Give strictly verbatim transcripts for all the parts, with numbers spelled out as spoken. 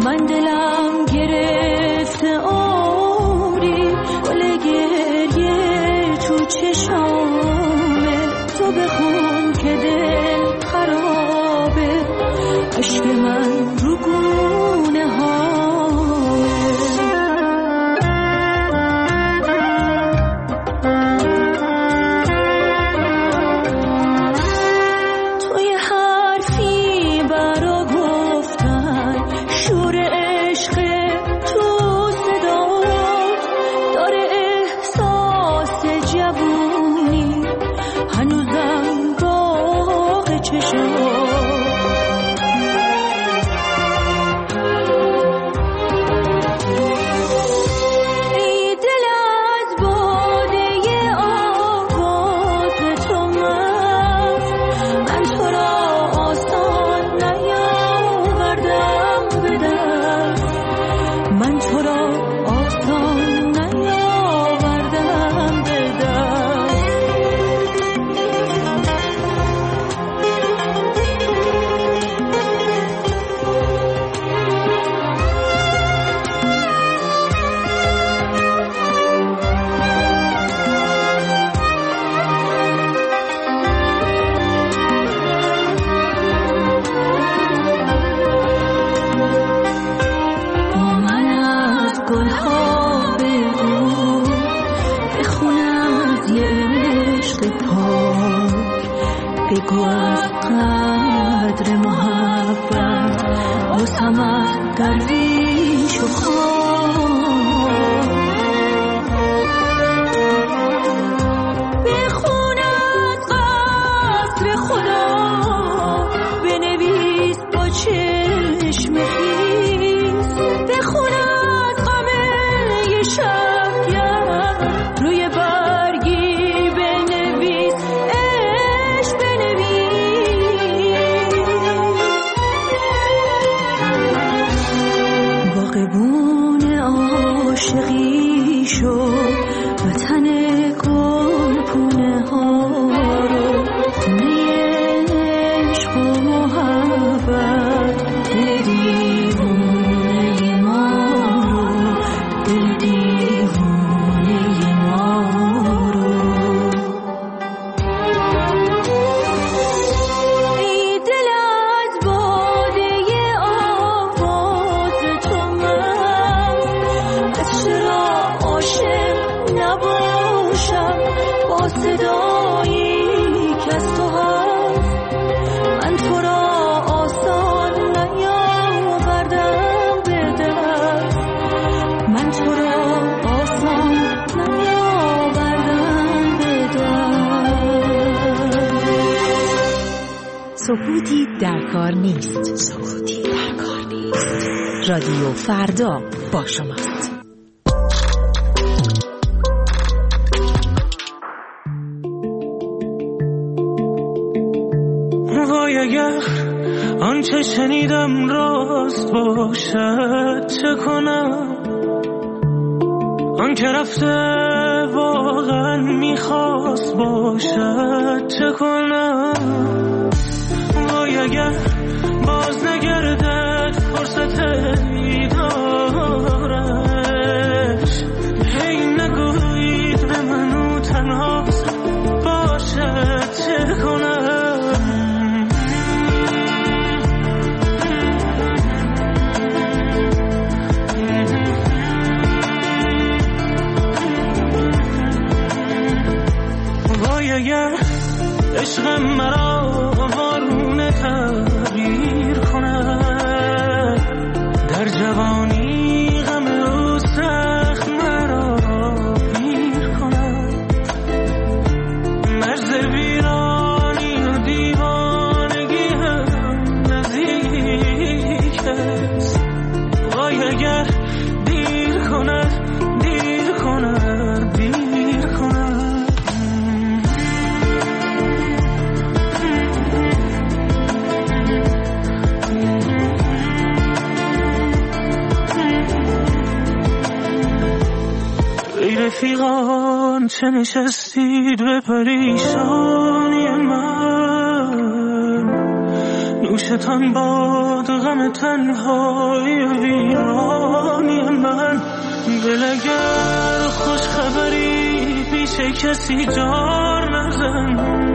من دلم گرفته آری گل گریه تو چشامه تو بخون که دل خرابه عشق من رو گونه هامه توی حرفی برا گفتن شور عشق تو صدات داره احساس جوونی هنوزم باغ چشمات بگو از قدر محبت بازم از درویش و خان بخون از قصر خدا بنویس با چشم خیس بخون از غم یه شبگرد روی برگی بنویس باغبون عاشقی شد وطن گل پونه ها رو خونه عشق و محبت دل دیوونه ما رو دل دیوونه ما رو ای دل از باده آواز تو چرا عاشق نباشم با صدایی که از تو هست من تو را آسان نیاوردم به دست من تو را آسان نیاوردم به دست سکوتی در کار نیست سکوتی در کار نیست رادیو فردا با شماست. وای اگر آنچه شنیدم راست باشد چه کنم آن که رفته واقعا میخواست باشد چه کنم وای اگر باز نگردد فرصت دیدارش هی نگویید به منو تنها باشد چه کنم اگر عشقم مرا وارونه تغییر کند در جوانی غم او سخت مرا گیر کند مرز ویرانی و دیوانگی هم نزدیک است وای اگر دیر کند دیر کند دیر کند رفیقان چه نشستید به پریشانی من نوش پیشتان باد غم تنهایی و ویرانی من. دل اگر خوش خبری پیش کسی جار نزن،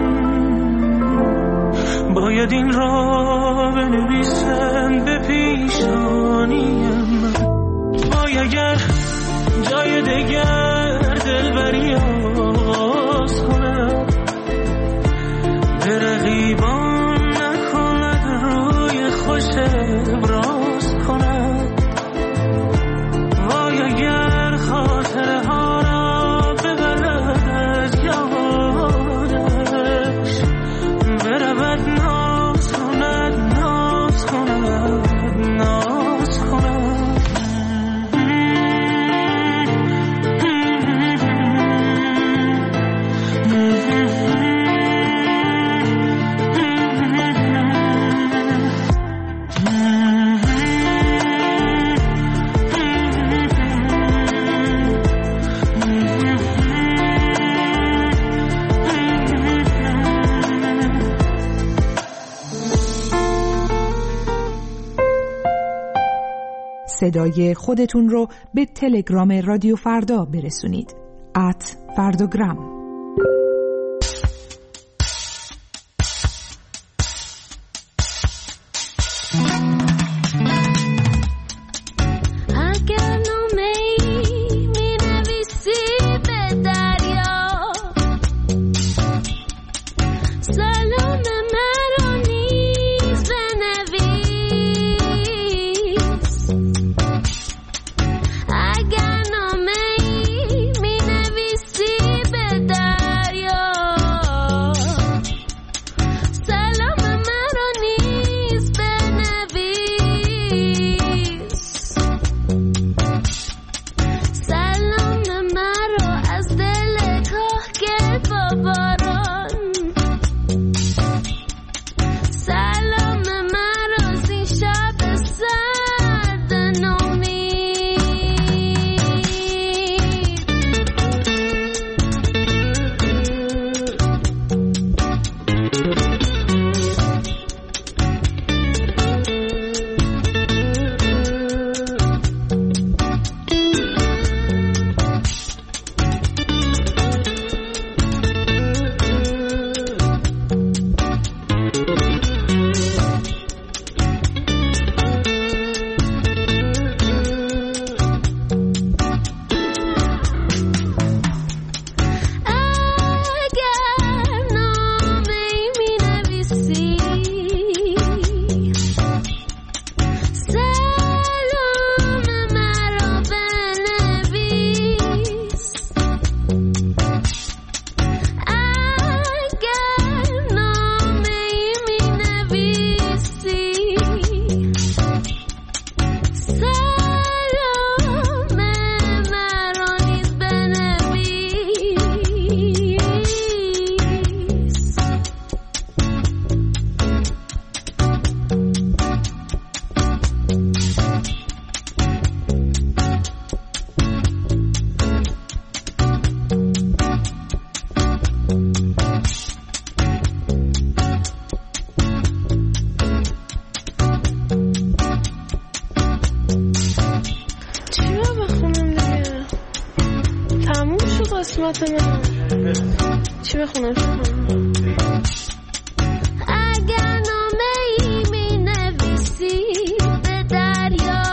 باید این را بنویسم به پیشانی من. وای اگر جای دگر دلبری آغاز کنم، به رقیبان نکند روی خوش ابراز کنم. وای اگر خاطره ها را ببرد از یادش، برود ناز کند ناز کند ناز کند. صدای خودتون رو به تلگرام رادیو فردا برسونید. ات فردوگرام. قسمت من چی بخونم؟ اگر نامه ای می نویسی به دریا،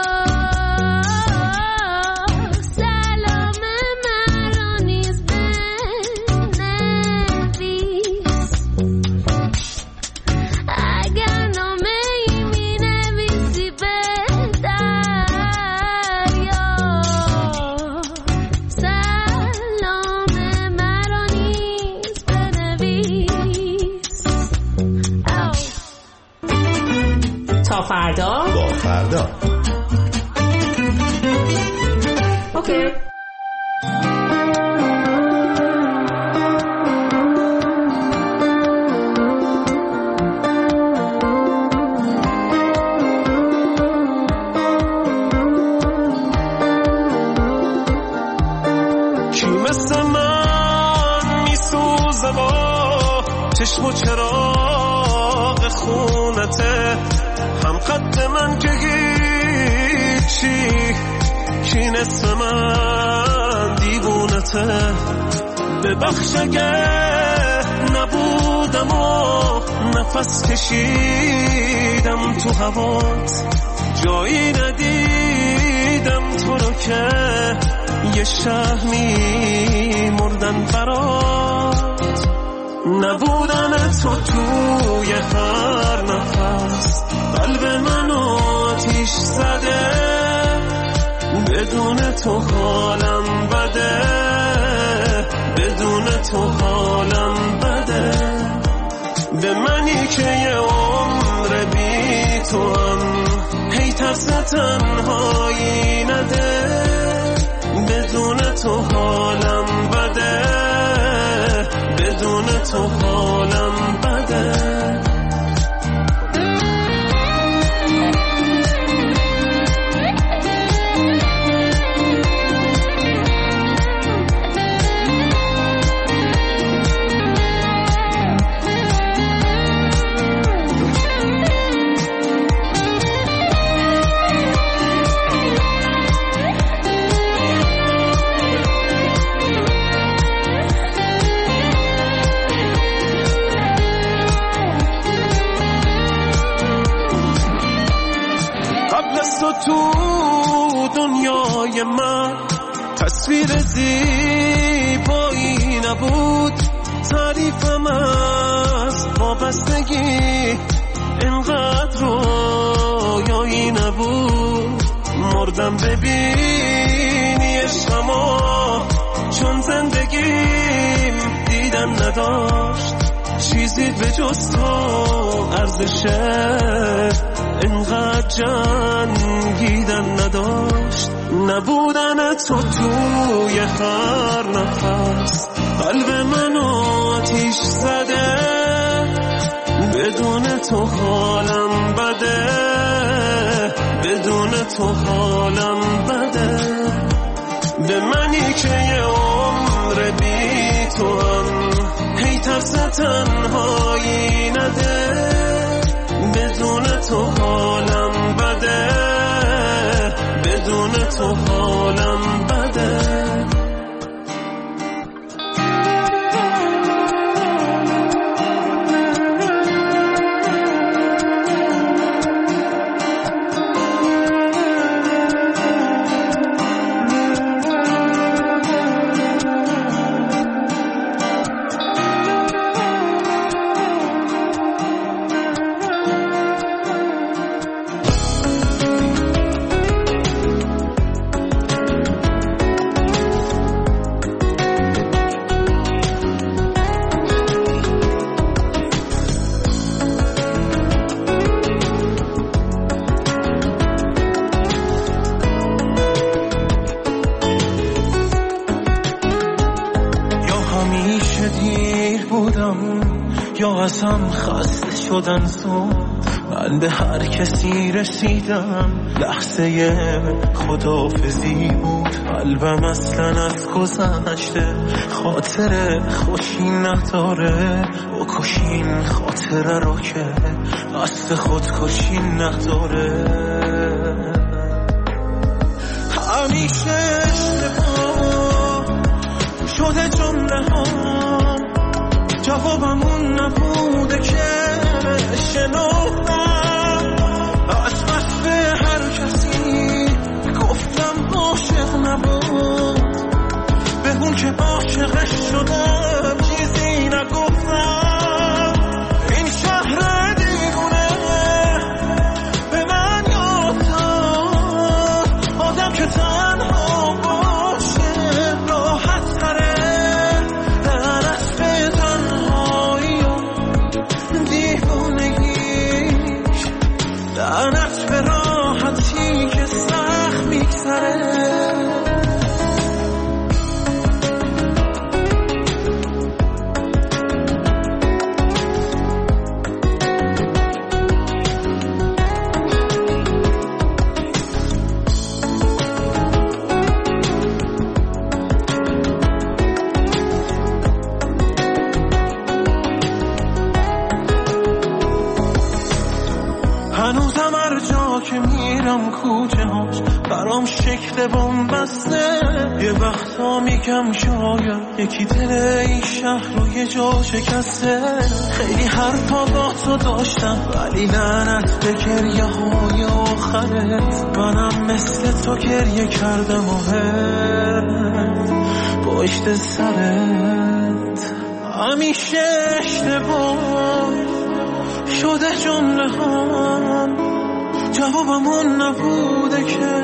سلام مرا نیز بنویس. اگر نامه ای می نویسی به دریا، سلام مرا نیز بنویس. تا فردا با فردا. اوکی. کی مثل من میسوزه با چشم و چراغ خونه چشماته هم قد من که هیچی کی نصف من دیوونته ببخش اگه نبودم و نفس کشیدم تو هوات جایی ندیدم تو رو که یه شهمی مردن برات نبودن تو توی هر نفس قلب منو آتیش زده بدون تو حالم بده بدون تو حالم بده به منی که یه عمر بی تو هم هی ترس تنهایی نده بدون تو حالم بده بدون تو حالم بده تو دنیای من تصویر زیبایی نبود تعریفم از وابستگی اینقدر رویایی نبود مردم ببینی عشقمو چون زندگیم دیدن نداشت چیزی به جز تو ارزشه اینقدر جنگیدن نداشت نبودن تو توی هر نفس قلب منو آتیش زده بدون تو حالم بده بدون تو حالم بده به منی که یه عمر بی تو هم هی ترس تنهایی نده بدون تو حالم بده بدون تو حالم بده ازم خسته شدن زود من به هر کسی رسیدم لحظه خداحافظی بود قلبم اصلا از گذشته خاطر خوشی نداره و کشین خاطره رو که قصد خودکشی نداره همیشه اشتباه شده جمله ها جوابم اون نبوده که شنفتم از بس به هر کسی گفتم عاشق نبود به اون که عاشقش شدم چیزی نگفتم این شهر دیوونه به من یاد داد آدم که تنها باشه راحت تره لعنت به راحتی که سخت میگذره کوچه هاش برام شکل بومبسته. یه وقتا میگم شاید یکی دل این شهر رو یه جا شکسته. خیلی حرفا با تو داشتم ولی لعنت به گریه های آخرت. منم مثل تو گریه کردم آهت پشت سرت. همیشه اشتباه شده جمله هم جوابمون نبوده که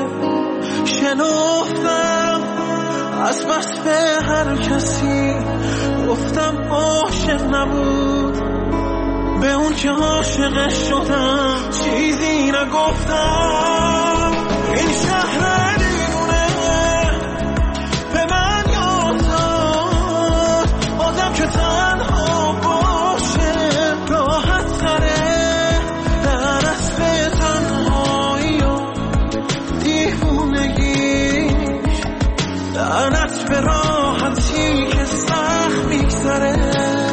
شنفتم از بس به هر کسی گفتم عاشق نبود. به اون که عاشق شدم چیزی نگفتم. این شهر دیوونه به من یاد داد آدم که تنها باشه راحت تره. لعنت به تنهایی و دیوونگیش، لعنت به راحتی که سخت میگذره.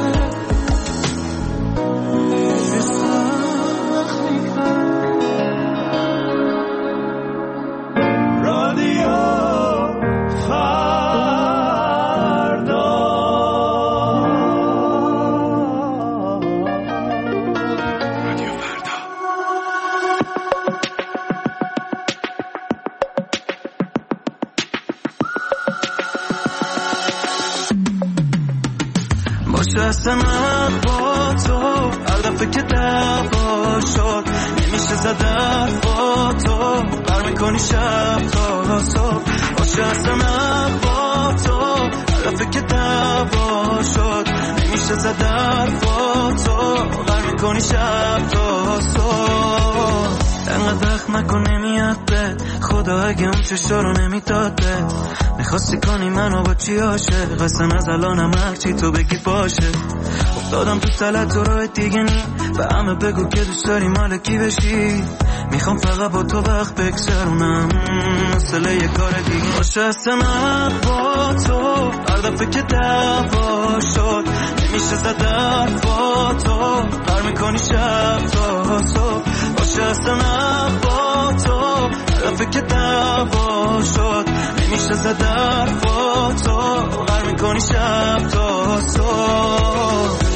دستم با تو هر دفعه که دعوا شد نمیشه زد با تو بر میکنی شب تا صبح. باشه هستم با تو هر دفعه که دعوا شد نمیشه زد با تو بر میکنی شب تا صبح. انقدر وقت نکن نمیاد بد خدا اگه اون چشا رو نمیداد بد. میخواستی کنی منو با چی عاشق قسم از الانم هرچی تو بگی باشه. افتادم تو تلت تو راه دیگه نی و همه بگو که دوست داری مال کی بشی. میخوام فقط با تو وقت بگذرونم مثل یه کار دیگه. باشه هستم با تو هر دفعه که دعوا شد نمیشه زد با تو بر میکنی شب تا صبح. باشه هستم با تو هر دفعه که دعوا شد نمیشه زد با تو بر میکنی شب تا صبح.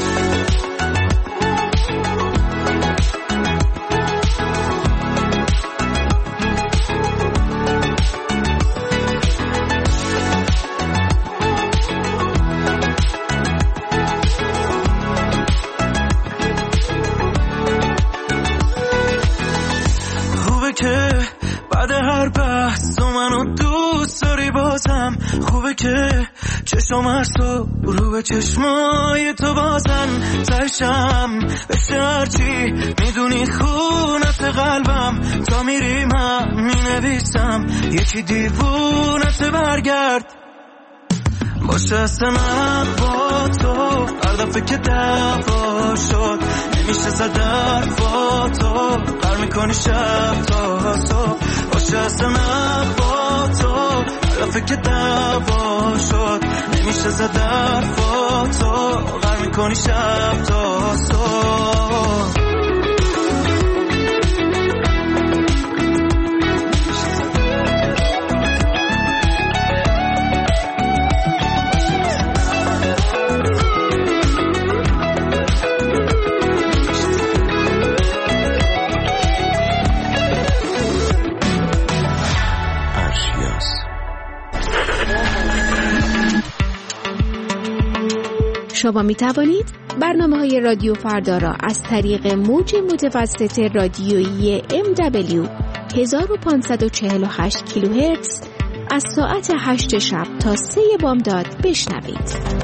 که بعد هر بحث تو منو دوست داری بازم. خوبه که چشم هر صبح رو به چشمای تو بازن. ترشم بشه هرچی میدونی خونت قلبم. تا میری من مینویسم یکی دیوونت برگرد. باشه هستم با تو هر دفعه که دعوا شد نمیشه زد با تو بر میکنی شب تا صبح. باشه هستم با تو هر دفعه که دعوا شد نمیشه زد با تو بر میکنی شب تا صبح. شما می توانید برنامه های رادیو فردا را از طریق موج متوسط رادیویی ام دبلیو هزار و پانصد و چهل و هشت کیلوهرتز از ساعت هشت شب تا سه بامداد بشنوید.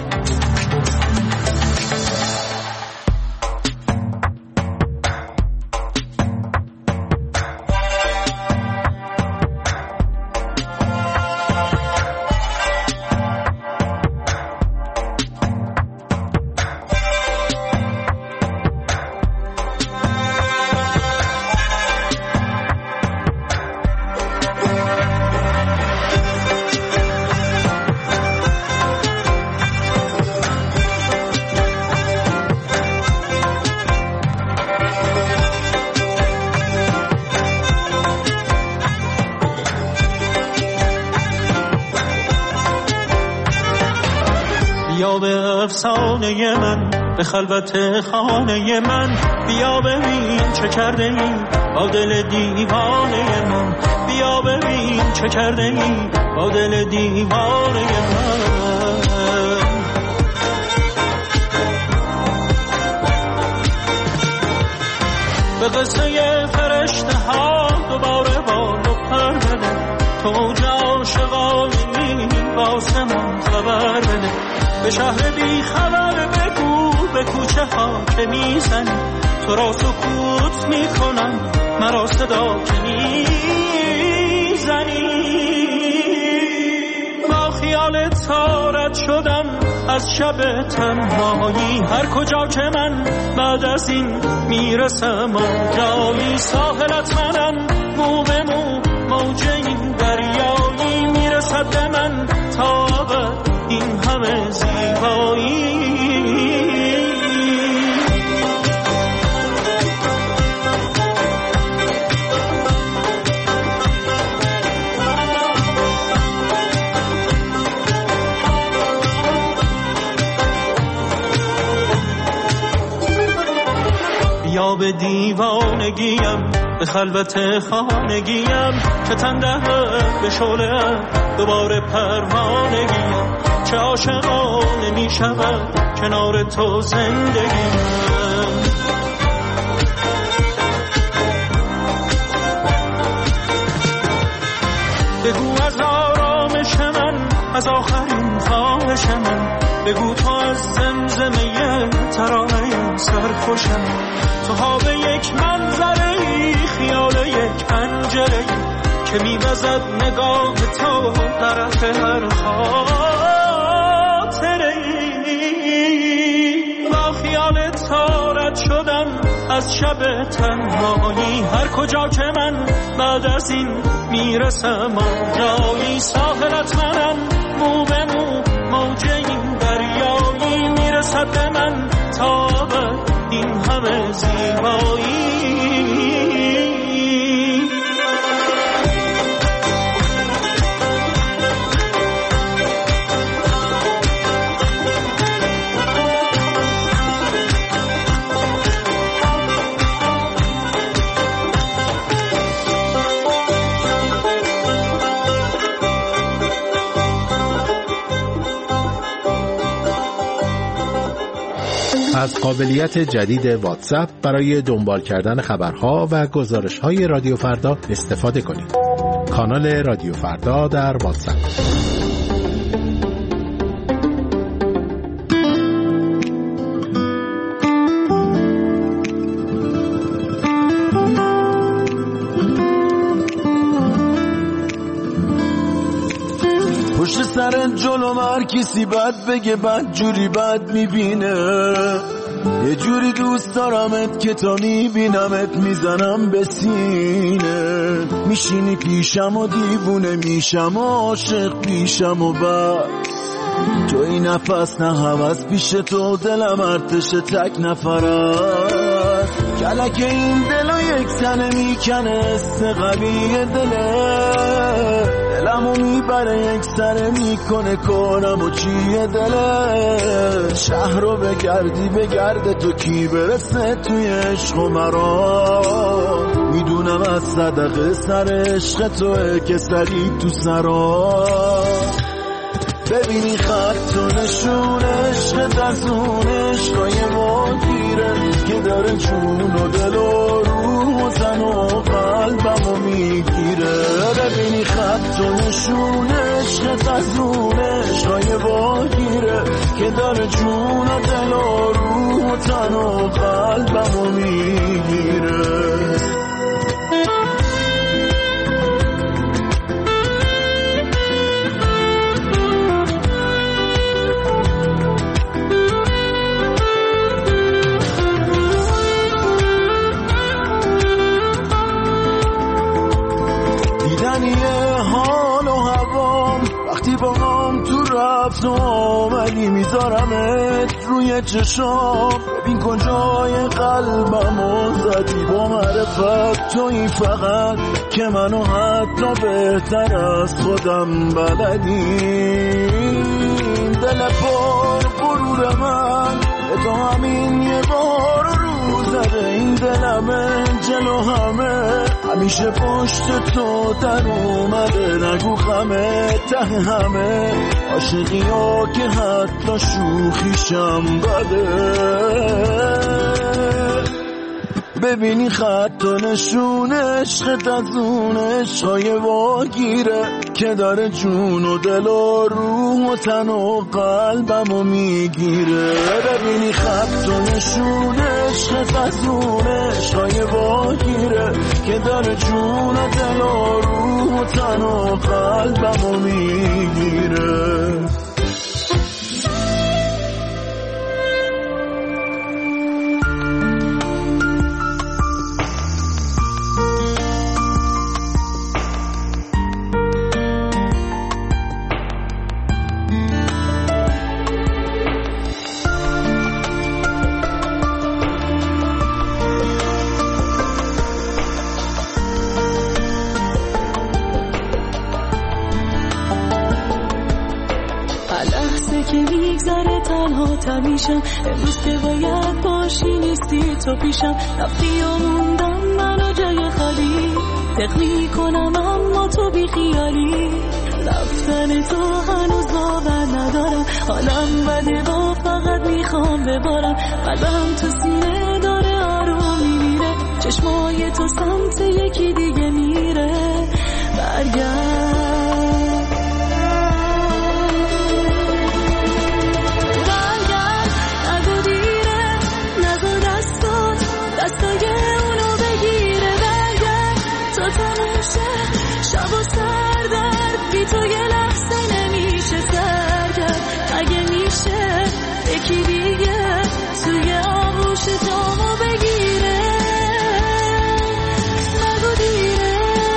افسانه من به خلوت خانه من. بیا ببین چه کرده ای با دل دیوانه من. بیا ببین چه کرده ای با دل دیوانه من. به قصه فرشته ها دوباره بال و پر بده. تو عاشقانی واسه من خبر بده. به شهر بی خبر بگو به کوچه ها که میزنی تو را سکوت میکنم مرا صدا که میزنی. با خیال تارت شدم از شب تنهایی. هر کجا که من بعد از این میرسم جایی. ساحلت منم مو به مو موج این دریایی. میرسد به من تا ابد این همه زیبایی. یا به دیوانگیم به خلوت خانگیم که تنده به شعله دوباره پروانگیم. چه عاشقانه می شود کنار تو زندگیم. بگو از آرامش من از آخرین خواهش من. بگو تو از زمزمه ترانه سرخوش من. تو ها به یک منظره خیال یک پنجره که میوزد نگاه تو طرف هر خاطره. با خیال تارت شدم از شب تنهایی. هر کجا که من بعد از این میرسم جایی. ساحلت منم مو به مو موج این دریایی. میرسد به من تا ابد این همه زیبایی. از قابلیت جدید واتساپ برای دنبال کردن خبرها و گزارش‌های رادیو فردا استفاده کنید. کانال رادیو فردا در واتساپ. پشت سر جلو هر کسی بد بگه بد جوری بد میبینه. یه جوری دوست دارمت که تا میبینمت میزنم به سینه. میشینی پیشم و دیوونه میشم و عاشق پیشم و بس. تو این نفس نه هوس پیش تو دلم ارتش تک نفرست. کلک این دلو یک تنه میکنه است قوی دله. دلمو میبره یک سره میکنه کنم و چیه دله. شهر رو بگردی بگرده تو کی برسه توی عشق و مرا. میدونم از صدقه سر عشق توه که سری تو سرا. ببینی خط و نشون عشق دستون عشقای ما گیره که داره چون و دل و روح و تن و قلبمو میگیره. ببینی خط و نشون عشق دستون عشقای ما گیره که داره چون و دل و روح و تن و قلبمو میگیره. رفت و آمدی میذارمت روی چشام. ببین کجای قلبمو زدی با معرفت توی فقط که منو حتی بهتر از خودم بلدیم. دل پر غرور من به تو همین یه بار رو زده، این دلمه جلو همه همیشه پشت تو در اومده. نگو خمه ته همه عاشقی ها که حتی شوخیشم بده. ببینی خط و نشون عشقت از اون عشقای واگیره که داره جون و دل و روح و تن و قلبمو میگیره. ببینی خط و نشون عشقت از اون عشقای واگیره که داره جون و دل و روح و تن و قلبمو میگیره. میشم امروز که باید باشی نیستی تو پیشم. رفتی و موندم منو جای خالی، دق میکنم اما تو بی خیالی. رفتن تو هنوز باور ندارم، حالم بده با فقط میخوام ببارم. قلبم تو سینه داره آروم میمیره، چشمای تو سمت یکی دیگه میره. برگرد دستای اونو بگیره. برگرد تو تموشه شب و سردرد بی تو یه لحظه نمیشه سرگرد. اگه میشه یکی دیگه توی آغوش جامو بگیره. نگو دیره.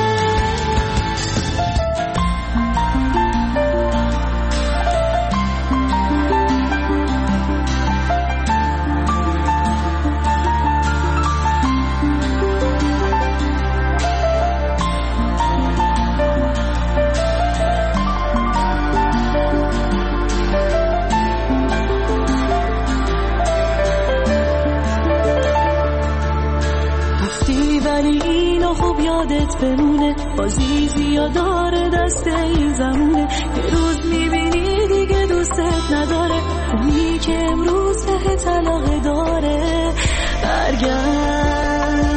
خوب یادت بمونه، بازی زیاد داره دست این زمونه. یه روز میبینی دیگه دوستت نداره، اونی که امروز ته طلاق داره. برگرد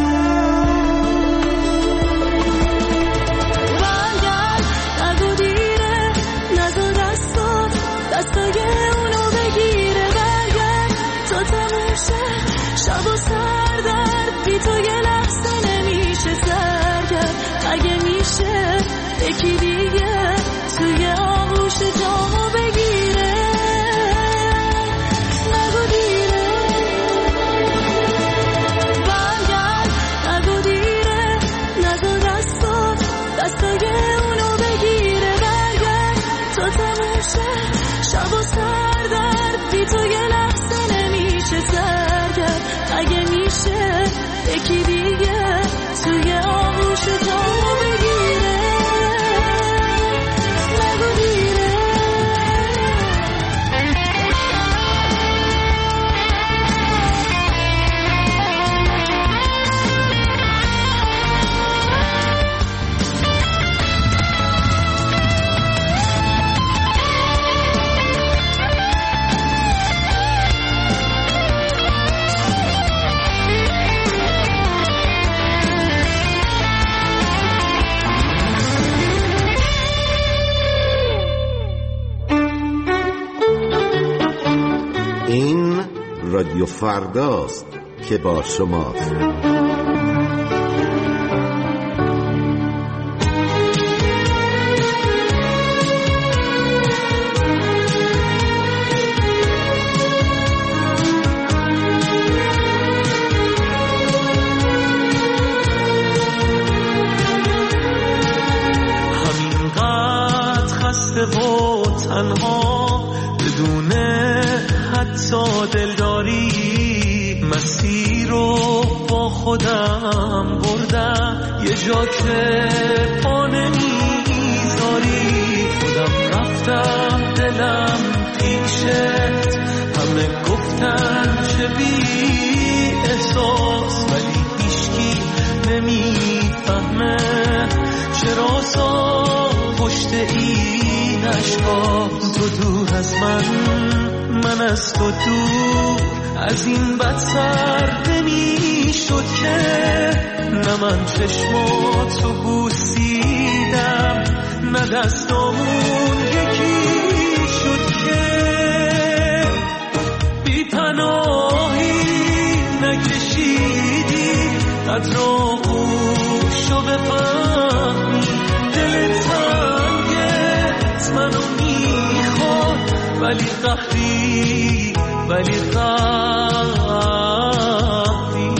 برگرد نگو دیره، نزو دستات دستای اونو بگیره. برگرد تو تموشه شب و سردرد بی تو یه لحظه نمیشه سرگرد. اگه میشه یکی دیگه توی آغوش جامو بگیره. نگو دیره. برگرد نگو دیره، نزو دستات دستای اونو بگیره. برگرد تو تموشه شب و سردرد بی تو یه لحظه نمیشه سرگرد. اگه میشه یکی دیگه توی آغوش جامو بگیره. نگو دیره. این رادیو فرداست که با شماست. همینقدر خسته و تنها بدون حتی دلداری، مسیر رو با خودم بردم یه جا که پا نمیذاری، خودم رفتم دلم پیشت، همه گفتن چه بی احساس، ولی هیچکی نمیفهمه چرا سا پشت این اشکا. تو دور از من، من از تو دور، از این بد سر نمی شد که نه من چشماتو بوسیدم نه دستامون یکی شد که بی پناهی نکشیدی قدر آغوشو بفهمی. دل تنگت منو میخواد ولی قهری ولی قهری.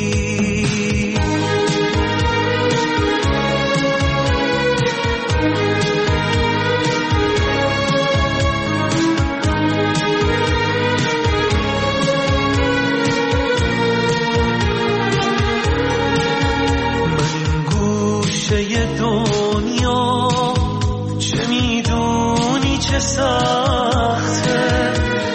من این گوشه دنیا چه میدونی چه سخته،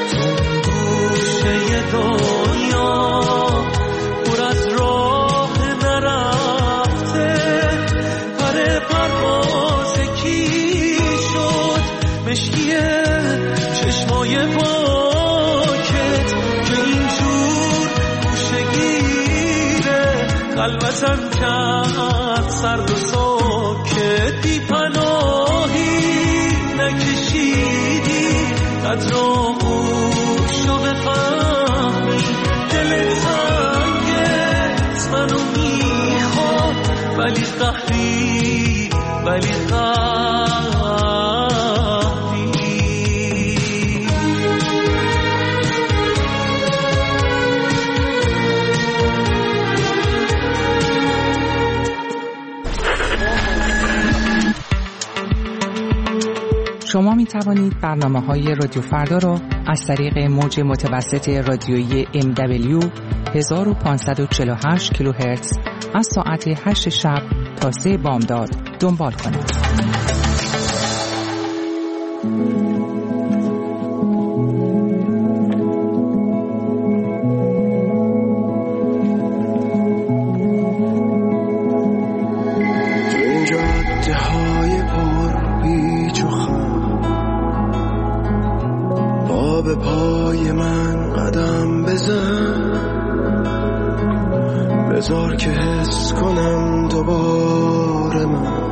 دنیا پر از راه نرفته، پر پرواز کی شد مشکیه چشمای پاکت که اینجور گوشگیره قلبتم کرد سرد و ساکت. بی پناهی نکشیدی قدر آغوشو بفهمی. دل تنگت منو میخواد ولی قهری ولی قهری. شما می توانید برنامه‌های رادیو فردا را از طریق موج متوسط رادیویی ام دبلیو هزار و پانصد و چهل و هشت کیلوهرتز از ساعت هشت شب تا سه بامداد دنبال کنید. به پای من قدم بزن، بذار که حس کنم دوباره من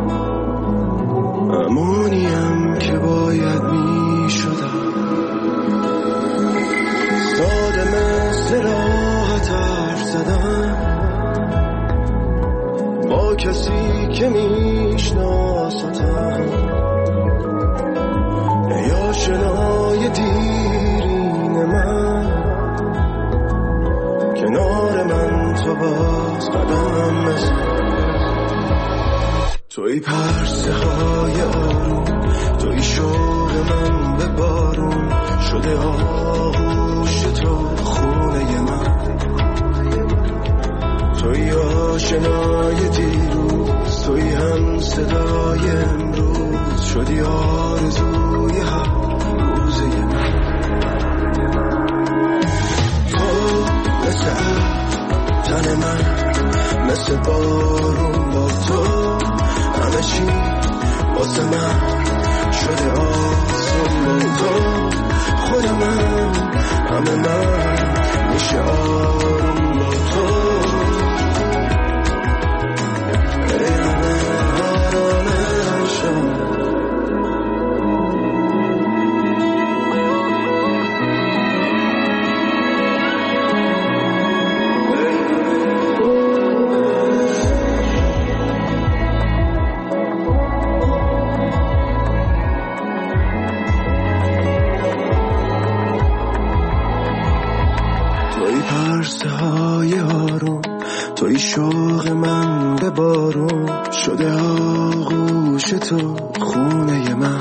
امونیم که باید می شدم. ساده مثل راحت حرف زدم با کسی که میشناستم، یا شنای دیرین من کنار من تو باز قدم بزن. توی پرسه های آروم، توی شوق من به بارون شده آغوش تو خونه من. توی آشنای دیروز، توی هم صدای امروز شدی آرزوی هر روزه من. تو مثل تن من، مثل بارون با تو همه چی واسه من شده آسون با تو. خود من همه من میشه آروم با تو. ای همه آرامه شد. توی شوق من به بارون شده آغوش تو خونه من.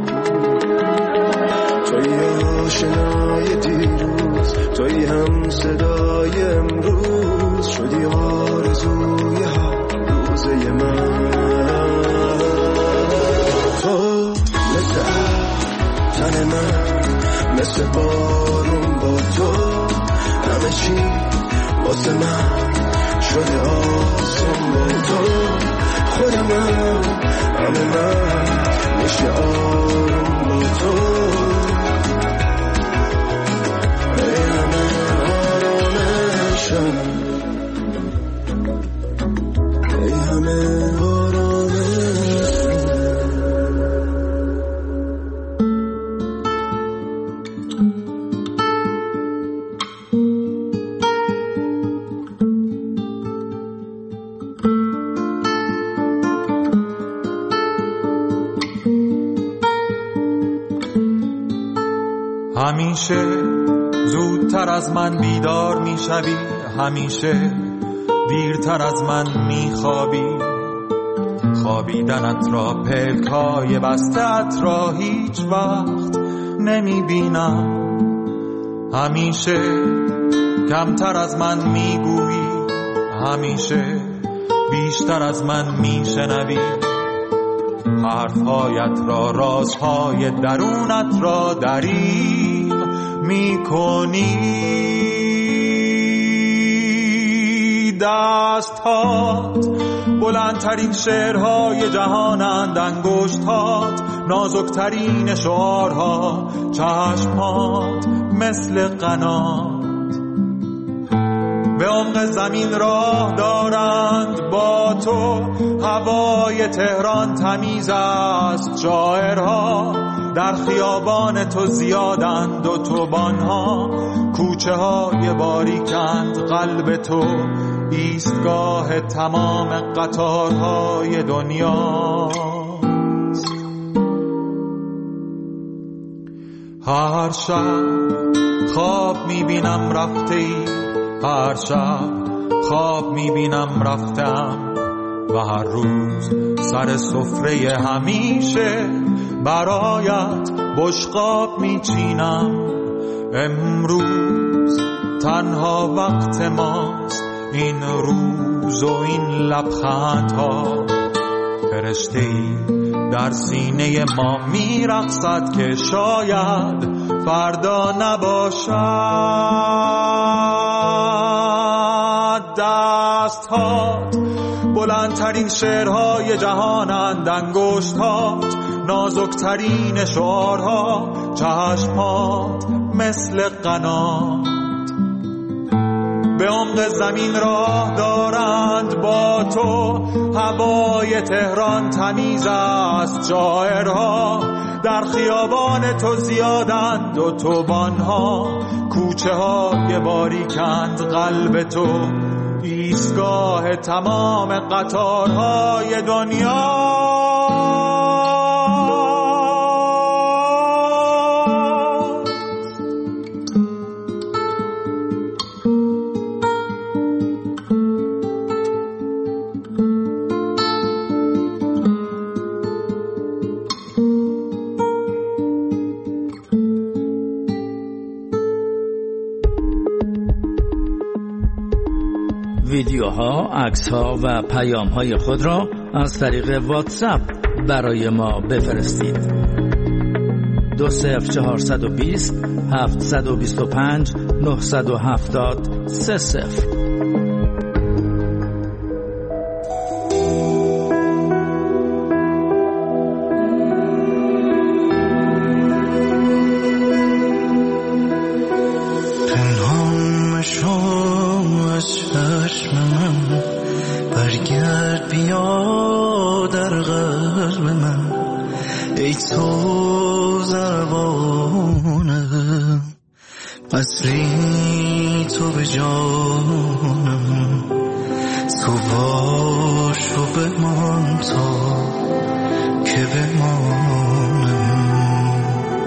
توی آشنای دیروز، توی هم صدای امروز شدی چی واسه من شده آسون با تو خود من همه من میشه آروم با تو ای همه آرامشم ای همه همیشه زودتر از من بیدار میشوی، همیشه دیرتر از من میخوابی، خوابیدنت را پلکای بسته‌ات را هیچ وقت نمیبینم، همیشه کمتر از من میگویی، همیشه بیشتر از من میشنوی، حرفهایت را رازهای درونت را دریغ میکنی، دستهات بلندترین شعرهای جهانند، انگشتات نازکترین شعارها، چشمات مثل قنات به عمق زمین راه دارند، با تو هوای تهران تمیز است، شاعرها در خیابان تو زیادند، اتوبان‌ها کوچه های باریکند، قلب تو ایستگاه تمام قطارهای دنیاست. هر شب خواب میبینم رفته ای، هر شب خواب میبینم رفتم و هر روز سر سفره همیشه برایت بشقاب میچینم. امروز تنها وقت ماست، این روز و این لبخندها، فرشته‌ای در سینه ما میرقصد که شاید فردا نباشد. دستهات بلندترین شعرهای جهانند، انگشتات نازکترین شعارها، چشمات مثل قنات به عمق زمین راه دارند، با تو هوای تهران تمیز است، شاعرها در خیابان تو زیادند، اتوبان‌ها کوچه های باریکند، قلب تو ایستگاه تمام قطارهای دنیا. ویدیوها، عکس‌ها و پیام‌های خود را از طریق واتساپ برای ما بفرستید. دو صفر چهارصد و بیست هفتصد و بیست و پنج نهصد و هفتاد سه صفر. اصلی تو به جانم، تو باش و بمان تا که بمانم.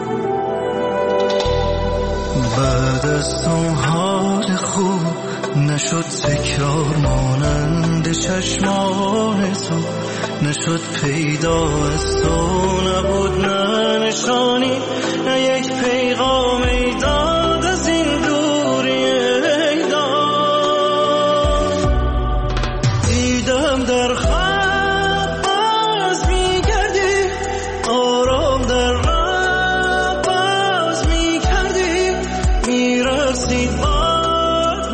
بعد از تو حال خوب نشد، تکرار مانند چشمان تو نشد، پیدا از تو نبود، نه نشانی نه یک پیغام ایداد از این دوری ایداد. دیدم در خواب باز میگردی، آرام در راه باز میکردی، میرسید باد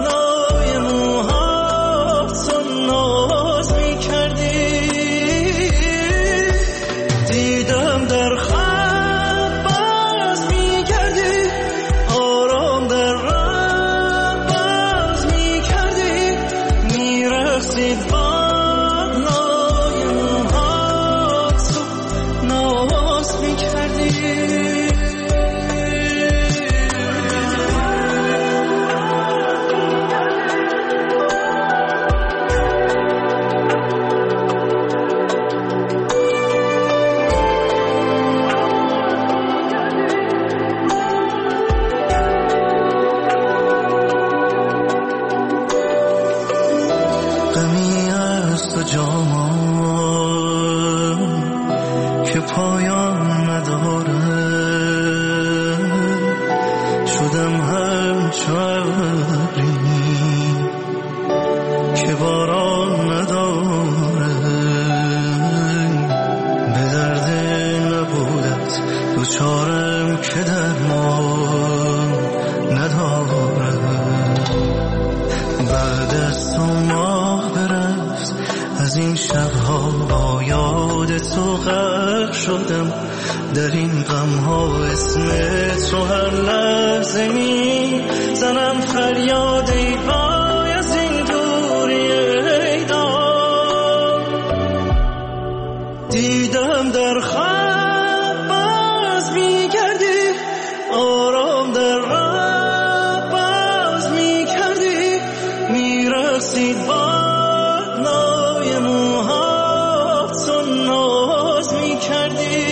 که پایان نداره، شدم همچو ابری که باران نداره، به درد نبودت دوچارم که درمان نداره. بعد از تو ماه برفت از این شبها با یاد تو غرق شدم، در این غمها اسم تو هر لحظه می زنم فریاد ای وای از این دوری ای دار. دیدم در خواب باز می کردی، آرام در راه باز می کردی، می رسید باد نای موهات تو ناز می کردی.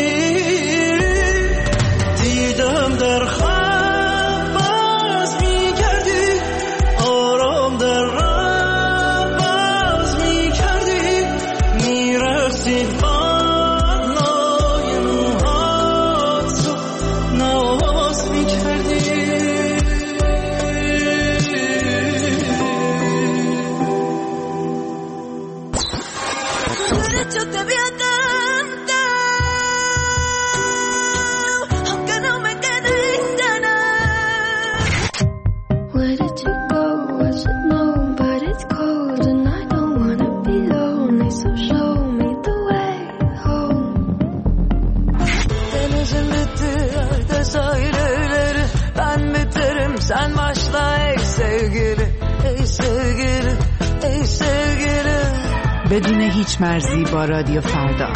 دیدم در خواب باز می کردی، آرام در راه باز می کردی، می رسید باد نای موهات تو ناز می کردی. Yo te voy a cantar, aunque no me quede ganas. Where did you go? I should know, but it's cold and I don't wanna be lonely, so show me the way home. Denizin bitti sahilleri, ben biterim sen başla ey sevgili, ey sevgili, ey sevgili. بدون هیچ مرزی با رادیو فردا.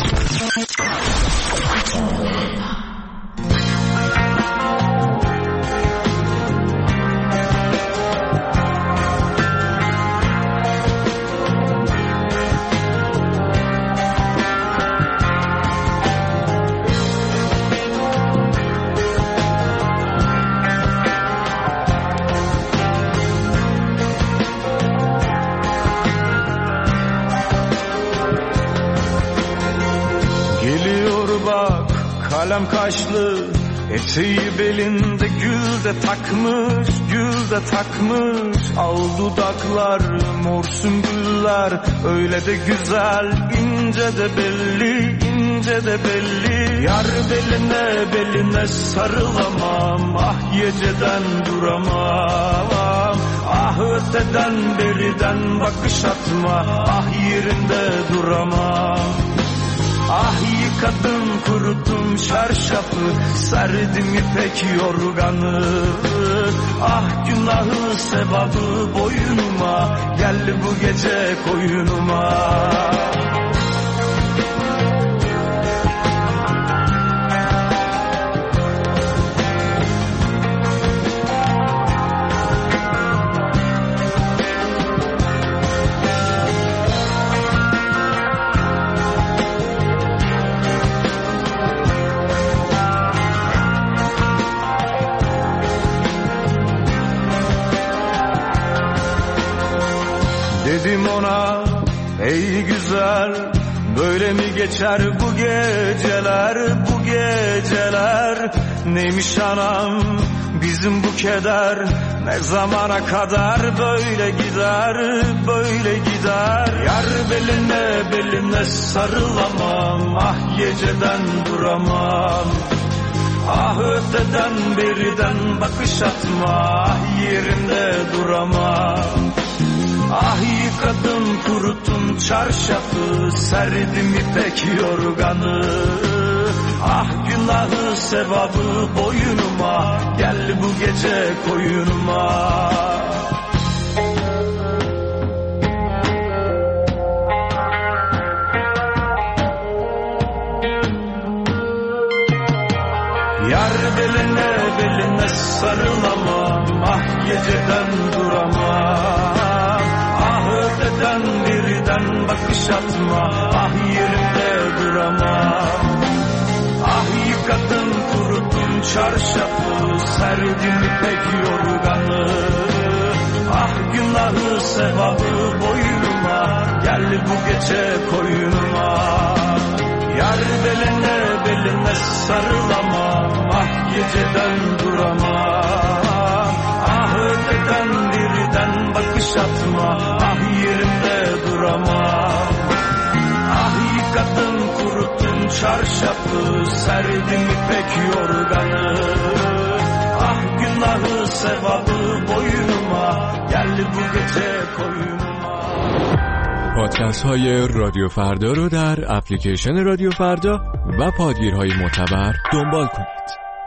Kalem kaşlı, eteği belinde gül de takmış, gül de takmış. Al dudaklar, mor sümbüller, öyle de güzel, ince de belli, ince de belli. Yar beline, beline sarılamam, ah geceden duramam. Ah öteden beriden bakış atma, ah yerinde duramam. Ah yıkadım kuruttum çarşafı, serdim ipek yorganı. Ah günahı sevabı boynuma, gel bu gece koyunuma. Dedim ona ey güzel, böyle mi geçer bu geceler, bu geceler. Neymiş anam bizim bu keder, ne zamana kadar böyle gider, böyle gider. Yar beline, beline sarılamam, ah geceden duramam. Ah öteden beriden bakış atma, ah yerinde duramam. Ah yıkadım kuruttum çarşafı, serdim ipek yorganı. Ah günahı sevabı boynuma, gel bu gece koyunuma. Yar beline, beline sarılamam, ah geceden duramam. Öteden birden bakış atma, ah yerimde duramam. Ah yıkadım kuruttum çarşafı, serdim ipek yorganı. Ah günahı sevabı boynuma, gel bu gece koyunuma. Yar beline, beline sarılamam, ah geceden duramam. Ah öteden birden bakış atma, ah yerimde duramam. Ah yıkadın kurutun çarşafı, serdim ipek yorganı. Ah günahı sevabı boynuma, geldi bu gece koyunuma. پادکست های رادیو فردا رو در اپلیکیشن رادیو فردا و پادگیرهای معتبر دنبال کنید.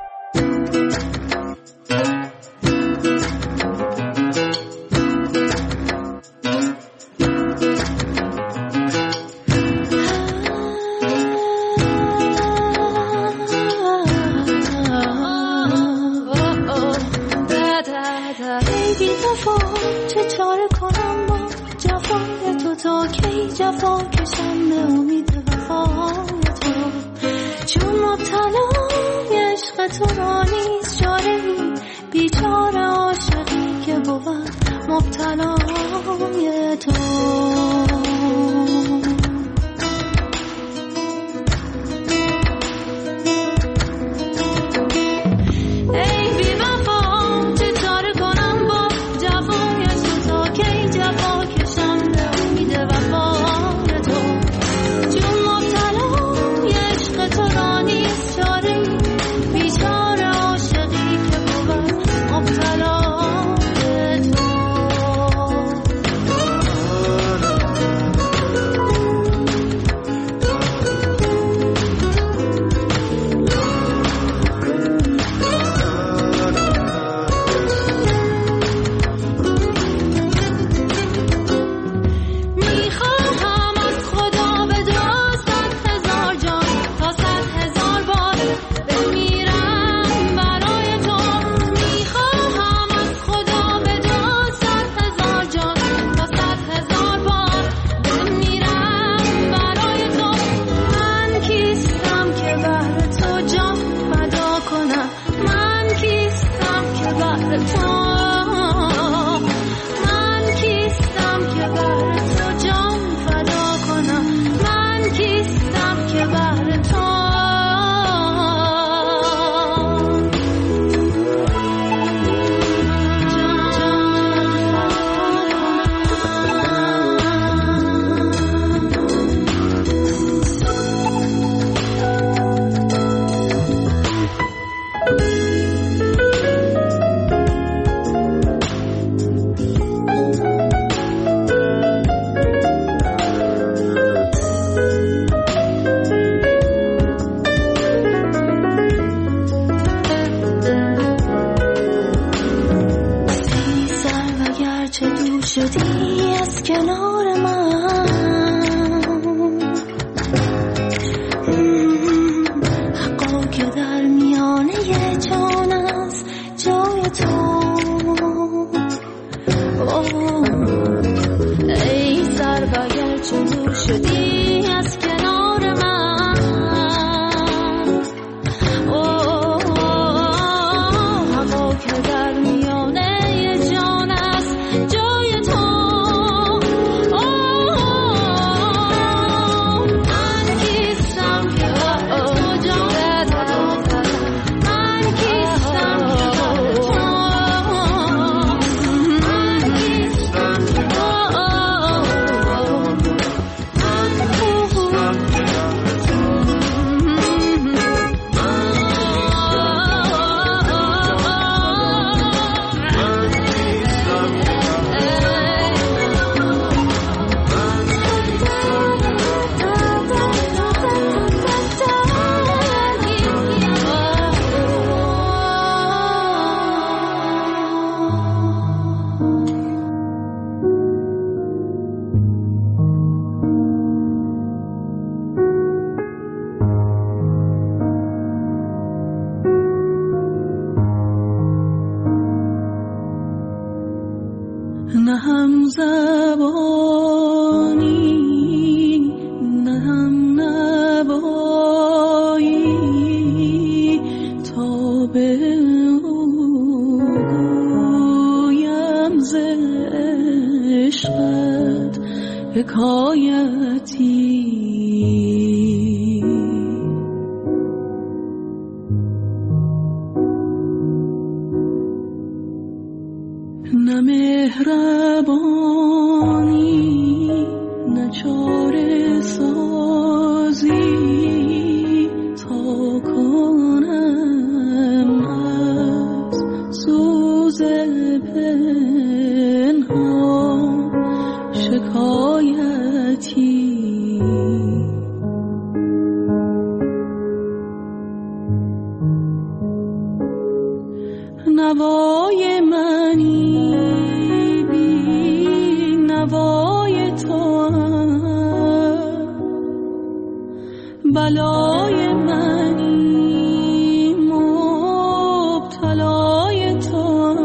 تا کی جفا کشم به امید وفای تو، چون مبتلای عشق تو را نیست چاره‌ای، بیچاره عاشقی که بود مبتلای تو. بلای منی مبتلای تو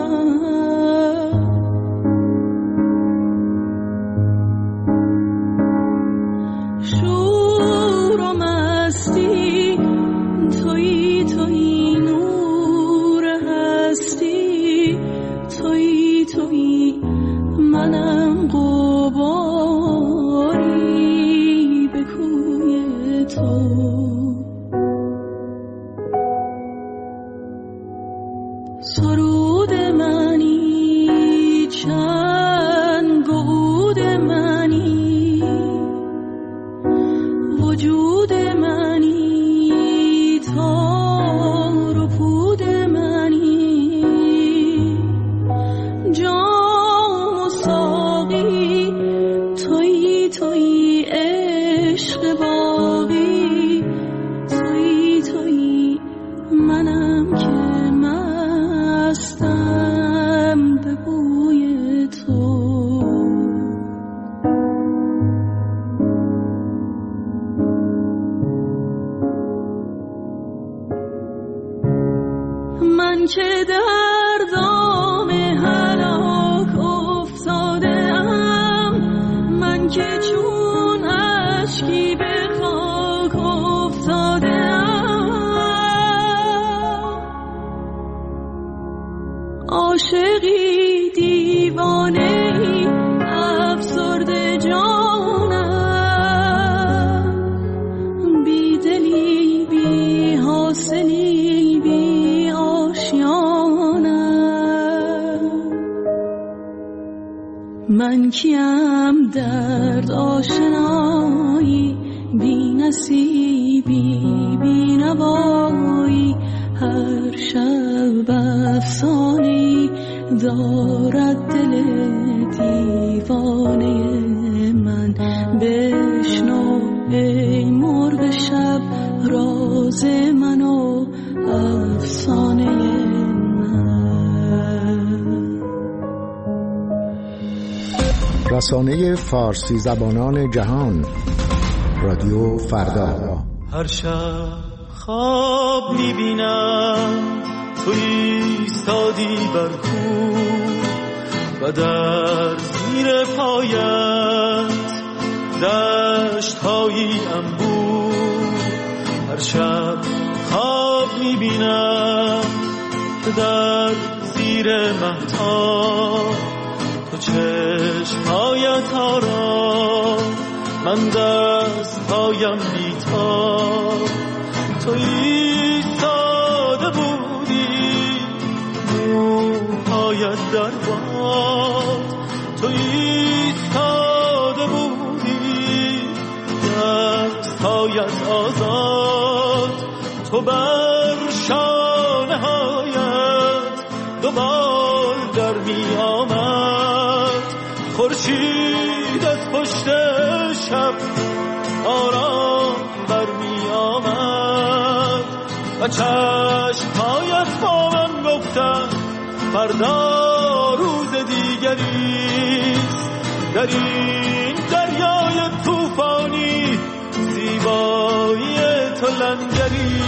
شور و مستی تویی تویی نور هستی تویی تویی منم غباری به کوی تو سرود منی چند گود منی وجود منی تار و پود منی جام و ساقی تویی تویی عشق باقی تویی تویی منم که مستم به بوی تو من که در دام هلاک افتادم من که چون اشکی به خاک افتادم عاشقی دیوانه‌ای افسرده جانم بی دلی بی حاصلی بی آشیانم من کیم درد آشنایی بی نصیبی بی نوایی هر شب افسانه‌ای دارد دل دیوانه من بشنو ای مرغ شب راز من و افسانه من. رسانه فارسی زبانان جهان رادیو فردا. هر شب خواب میبینم تو ایستادی بر کوه و در زیر پایت دشت هایی انبوه. هر شب خواب میبینم که در زیر مهتاب تو چشمهایت آرام من دستهایم بیتاب. تو ایستاده بودی موهایت در باد تو ایستاده بودی دستهایت آزاد تو بر شانه هایت دوبار در می آمد خورشید از پشت شب آرام بر می آمد و چشمهایت با من گفتن فردا روز دیگریست در این دریای طوفانی زیبایی تو لنگری.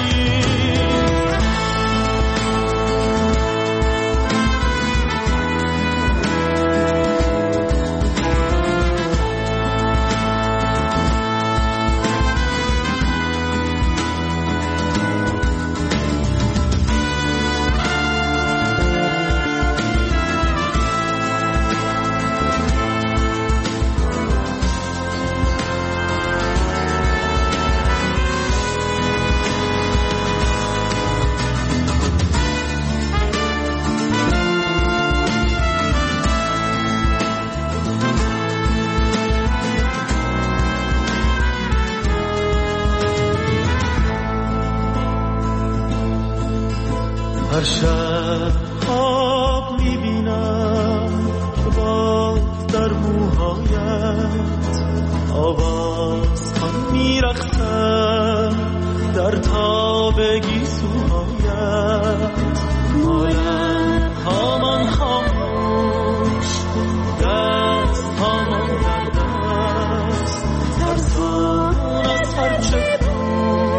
هر شب خواب میبینم که باز در موهایت آواز خان میرقصم در تاب گیسوهایت مالم هامان خاموش دست هامان در دست ترسان از هرچه بود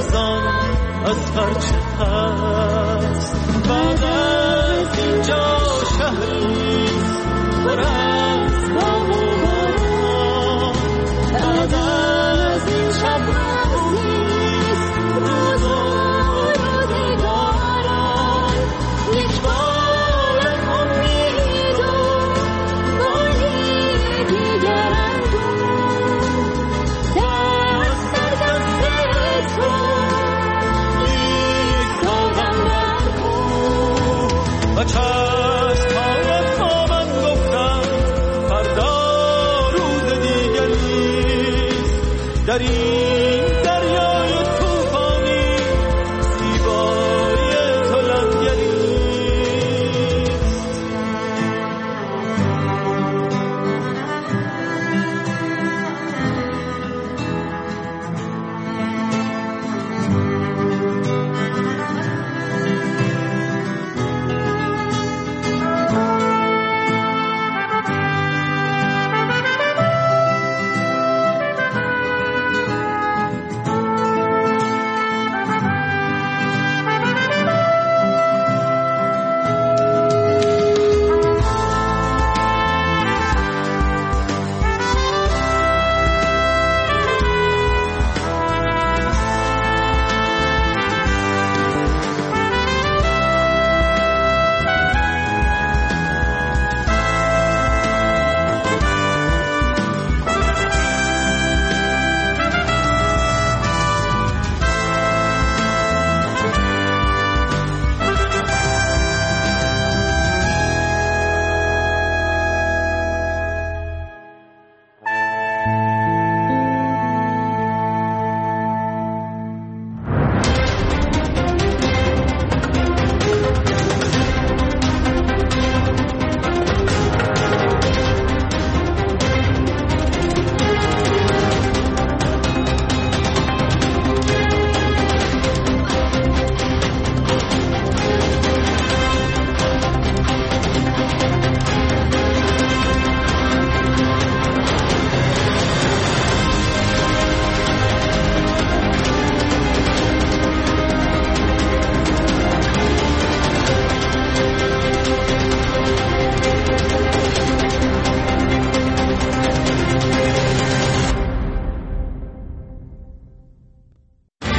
لرزان از هرچه هست. بعد از اینجا شهریست پر